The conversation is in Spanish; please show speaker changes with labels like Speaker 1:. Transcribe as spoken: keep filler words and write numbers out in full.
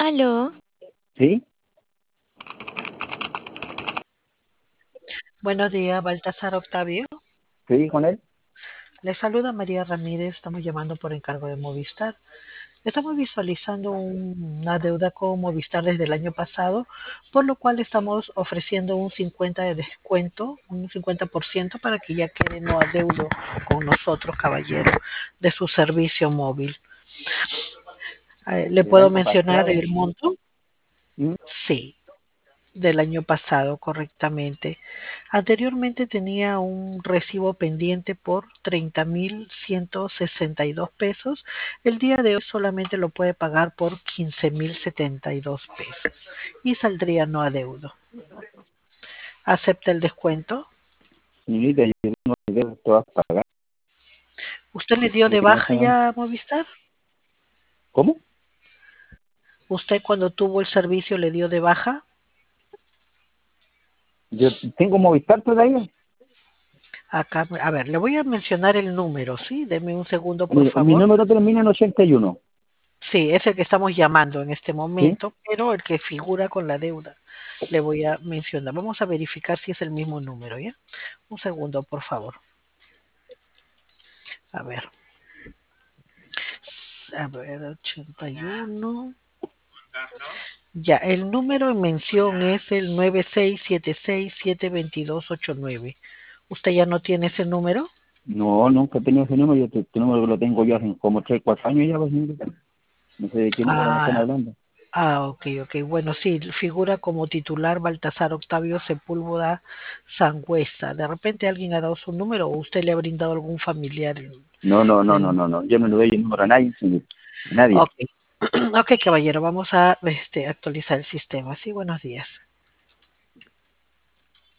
Speaker 1: Aló,
Speaker 2: ¿Sí?
Speaker 3: Buenos días, Baltasar Octavio.
Speaker 2: ¿Sí con él?
Speaker 3: Le saluda María Ramírez. Estamos llamando por encargo de Movistar. Estamos visualizando un- una deuda con Movistar desde el año pasado, por lo cual estamos ofreciendo un cincuenta de descuento, un cincuenta por ciento para que ya quede no adeudo con nosotros, caballero, de su servicio móvil. Eh, ¿Le
Speaker 2: El
Speaker 3: puedo
Speaker 2: año
Speaker 3: mencionar
Speaker 2: pasado.
Speaker 3: el monto?
Speaker 2: ¿Mm?
Speaker 3: Sí, del año pasado, correctamente. Anteriormente tenía un recibo pendiente por treinta mil ciento sesenta y dos pesos. El día de hoy solamente lo puede pagar por quince mil setenta y dos pesos y saldría no adeudo. ¿Acepta el descuento?
Speaker 2: Señorita, yo tengo deudas todas pagadas.
Speaker 3: ¿Usted le
Speaker 2: ¿Qué
Speaker 3: dio de
Speaker 2: quiere que me
Speaker 3: baja
Speaker 2: haga?
Speaker 3: ya a Movistar?
Speaker 2: ¿Cómo?
Speaker 3: ¿Usted cuando tuvo el servicio le dio de baja?
Speaker 2: Yo tengo Movistar todavía.
Speaker 3: Acá, a ver, le voy a mencionar el número, ¿sí? Deme un segundo, por
Speaker 2: Mire, mi
Speaker 3: favor.
Speaker 2: número termina en ochenta y uno.
Speaker 3: Sí, es el que estamos llamando en este
Speaker 2: ¿Sí?
Speaker 3: momento, pero el que figura con la deuda. Le voy a mencionar. Vamos a verificar si es el mismo número, ¿ya? Un segundo, por favor. A ver. A ver, ochenta y uno. Ya, el número en mención es el nueve seis siete seis siete dos dos ocho nueve. ¿Usted ya no tiene ese número?
Speaker 2: No, nunca he tenido ese número. Yo este este número lo tengo yo hace como tres, cuatro años ya, pues, señorita. No sé de qué número me están
Speaker 3: Ah,
Speaker 2: hablando.
Speaker 3: ah, ok, ok. Bueno, sí, figura como titular Baltasar Octavio Sepúlveda Sangüesa. De repente alguien ha dado su número o usted le ha brindado a algún familiar.
Speaker 2: No, no, no, no,
Speaker 3: del-
Speaker 2: no, no. Yo no le doy el número a nadie, señorita. A nadie.
Speaker 3: Ok, ok, caballero, vamos a este, actualizar el sistema. Sí, buenos días.